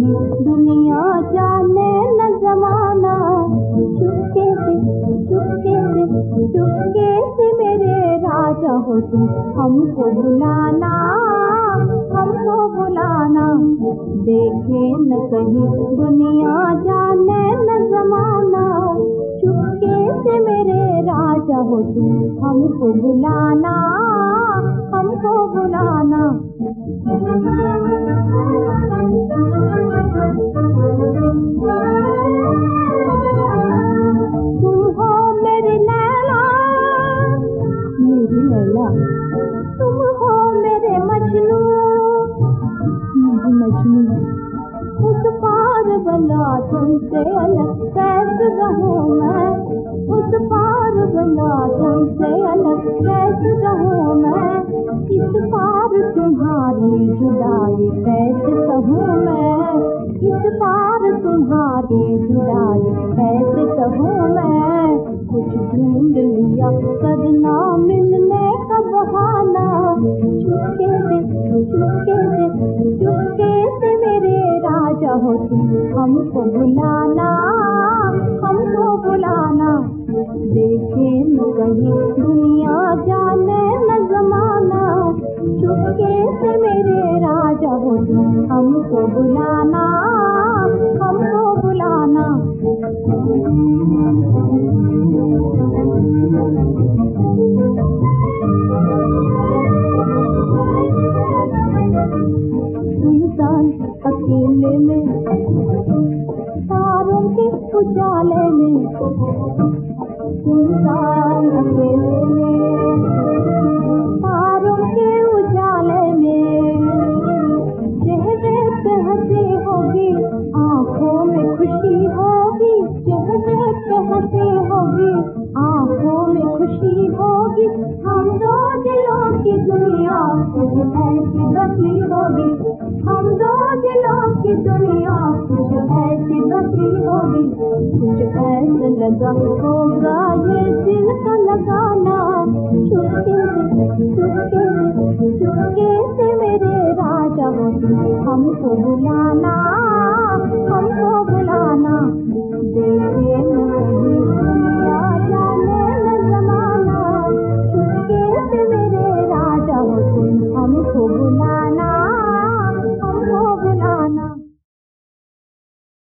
कहीं दुनिया जाने न जमाना। चुपके से मेरे राजा हो तुम, हमको बुलाना, हमको बुलाना। देखे न कहीं दुनिया जाने न जमाना। चुपके से मेरे राजा हो तुम, हमको बुलाना, हमको बुलाना। तुम हो मेरी लैला, मेरी लैला। तुम हो मेरे मजनू, मेरी मजनू। उस पार भला तुमसे अलग कैसे रहूं मैं, उस पार भला तुमसे अलग कैसे रहूं मैं। इस पार तुम्हारी जुदाई कैसे सहूं मैं, इस पार तुम्हारी जुदाई कैसे सहूं मैं। कुछ ढूंढ लिया करना मिलने का बहाना। चुपके से मेरे राजा हो तुम, हमको बुलाना, हमको बुलाना। देखे न कहीं दुनिया जाने न जमाना। चुपके से मेरे राजा हो तुम, हमको बुलाना, हमको बुलाना। इंसान अकेले में, तारों के उजाले में। इंसान अकेले में, तारों के उजाले में। चेहरे पे हंसी होगी, आंखों में खुशी होगी। चेहरे पे हंसी होगी, आंखों में खुशी होगी। हम दो दिलों की दुनिया कुछ ऐसी बसी होगी। हम दो दिलों की दुनिया कुछ ऐसी बसी होगी। कुछ ऐसा लगा होगा ये दिल का लगाना। चुपके से मेरे राजा हो तुम, हमको बुलाना, हमको बुलाना।